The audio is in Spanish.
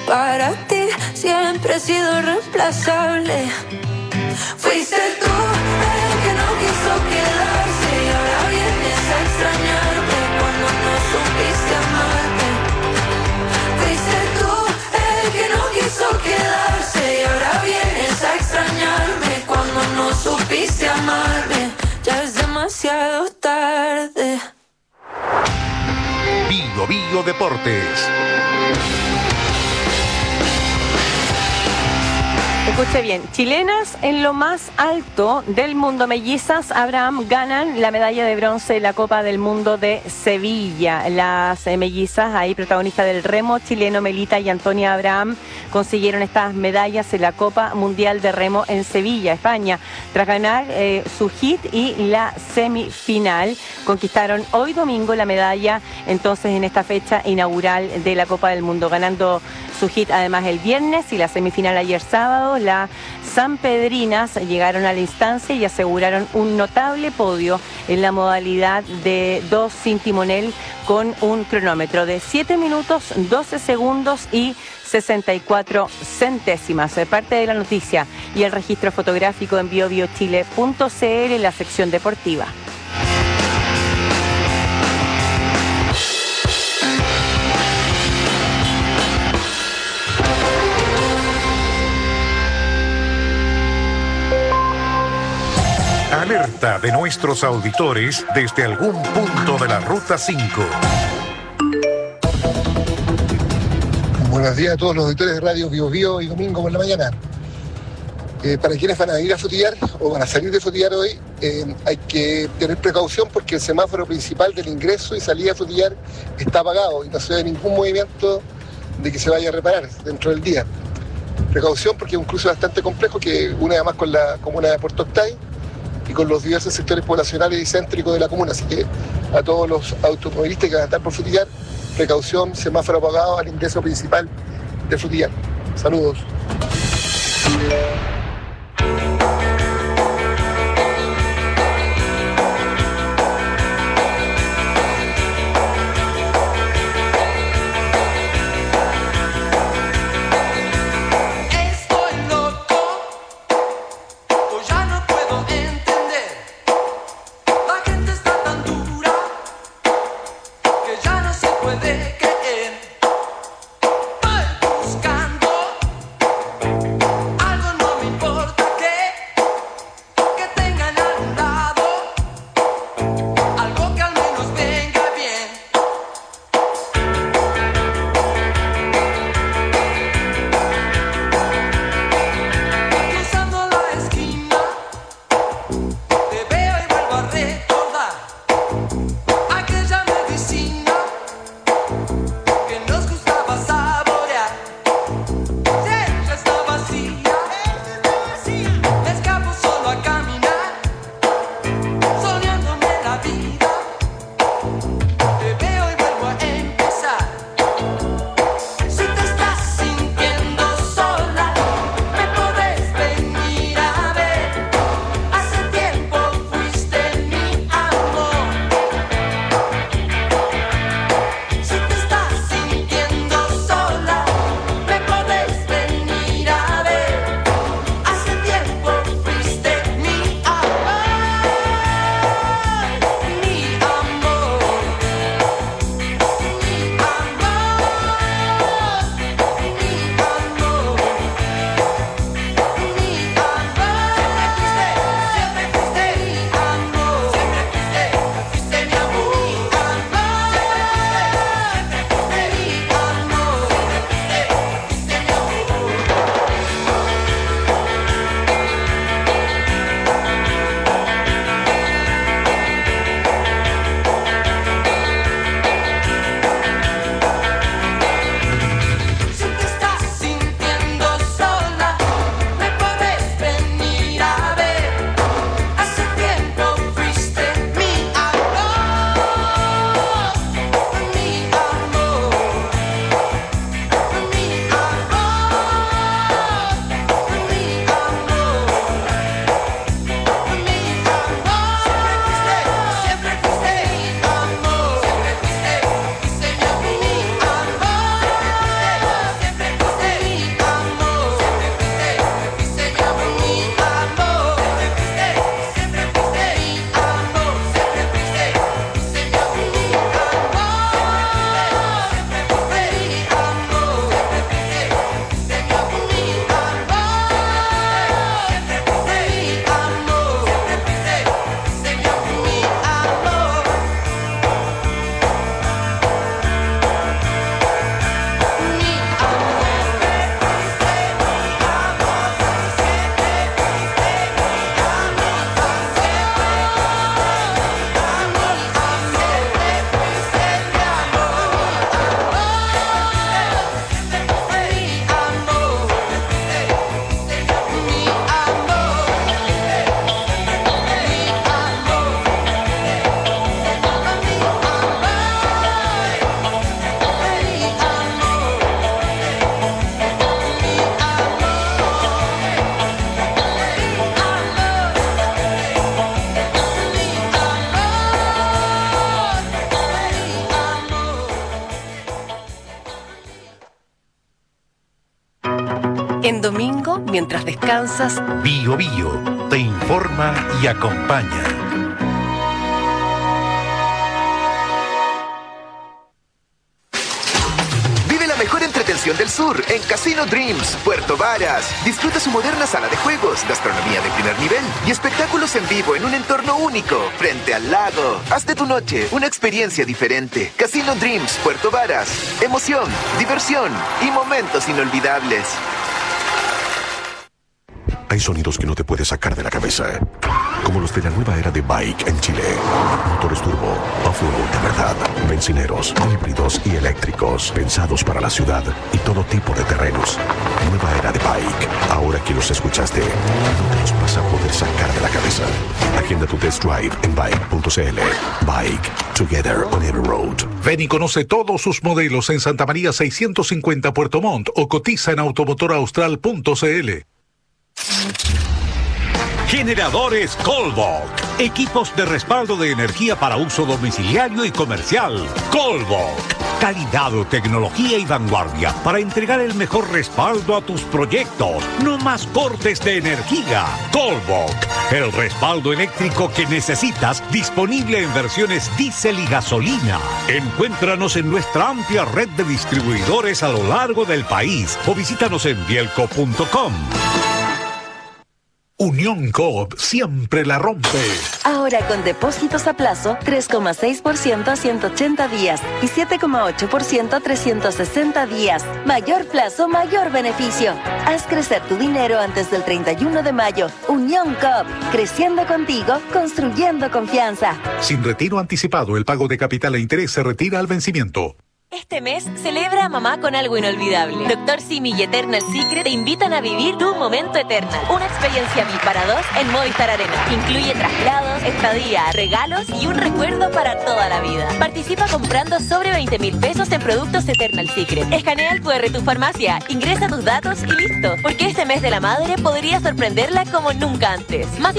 Para ti siempre he sido reemplazable. Fuiste tú el que no quiso quedarse y ahora vienes a extrañarme cuando no supiste amarme. Fuiste tú el que no quiso quedarse y ahora vienes a extrañarme cuando no supiste amarme. Ya es demasiado tarde. Bio Bio Deportes. Escuche bien, chilenas en lo más alto del mundo. Mellizas Abraham ganan la medalla de bronce de la Copa del Mundo de Sevilla. Las mellizas, ahí protagonistas del remo chileno, Melita y Antonia Abraham, consiguieron estas medallas en la Copa Mundial de Remo en Sevilla, España. Tras ganar su hit y la semifinal, conquistaron hoy domingo la medalla, entonces en esta fecha inaugural de la Copa del Mundo, ganando su hit además el viernes y la semifinal ayer sábado. Las sanpedrinas llegaron a la instancia y aseguraron un notable podio en la modalidad de 2 sin timonel con un cronómetro de 7 minutos, 12 segundos y 64 centésimas. Parte de la noticia y el registro fotográfico en biobiochile.cl en la sección deportiva. Alerta de nuestros auditores desde algún punto de la Ruta 5. Buenos días a todos los auditores de Radio Bio Bio y domingo por la mañana. Para quienes van a ir a fotillar o van a salir de fotillar hoy, hay que tener precaución porque el semáforo principal del ingreso y salida a fotillar está apagado y no se ve ningún movimiento de que se vaya a reparar dentro del día. Precaución porque es un cruce bastante complejo que une además con la comuna de Puerto Octay y con los diversos sectores poblacionales y céntricos de la comuna. Así que a todos los automovilistas que van a estar por Frutillar, precaución, semáforo apagado al ingreso principal de Frutillar. Saludos. En domingo, mientras descansas, Bio Bio te informa y acompaña. Vive la mejor entretención del sur en Casino Dreams, Puerto Varas. Disfruta su moderna sala de juegos, gastronomía de primer nivel y espectáculos en vivo en un entorno único, frente al lago. Haz de tu noche una experiencia diferente. Casino Dreams, Puerto Varas. Emoción, diversión y momentos inolvidables. Hay sonidos que no te puedes sacar de la cabeza, como los de la nueva era de Bike en Chile. Motores turbo, off-road de verdad, bencineros, híbridos y eléctricos, pensados para la ciudad y todo tipo de terrenos. Nueva era de Bike. Ahora que los escuchaste, no te los vas a poder sacar de la cabeza. Agenda tu test drive en bike.cl. Bike, together on every road. Ven y conoce todos sus modelos en Santa María 650 Puerto Montt o cotiza en automotoraustral.cl. Generadores Colbok. Equipos de respaldo de energía para uso domiciliario y comercial. Colbok. Calidad, tecnología y vanguardia para entregar el mejor respaldo a tus proyectos. No más cortes de energía. Colbok. El respaldo eléctrico que necesitas, disponible en versiones diésel y gasolina. Encuéntranos en nuestra amplia red de distribuidores a lo largo del país o visítanos en bielco.com. Unión Coop siempre la rompe. Ahora con depósitos a plazo, 3,6% a 180 días y 7,8% a 360 días. Mayor plazo, mayor beneficio. Haz crecer tu dinero antes del 31 de mayo. Unión Coop, creciendo contigo, construyendo confianza. Sin retiro anticipado, el pago de capital e interés se retira al vencimiento. Este mes celebra a mamá con algo inolvidable. Dr. Simi y Eternal Secret te invitan a vivir tu momento Eternal. Una experiencia VIP para dos en Movistar Arena. Incluye traslados, estadía, regalos y un recuerdo para toda la vida. Participa comprando sobre 20.000 pesos en productos Eternal Secret. Escanea el QR tu farmacia, ingresa tus datos y listo. Porque este mes de la madre podría sorprenderla como nunca antes. Más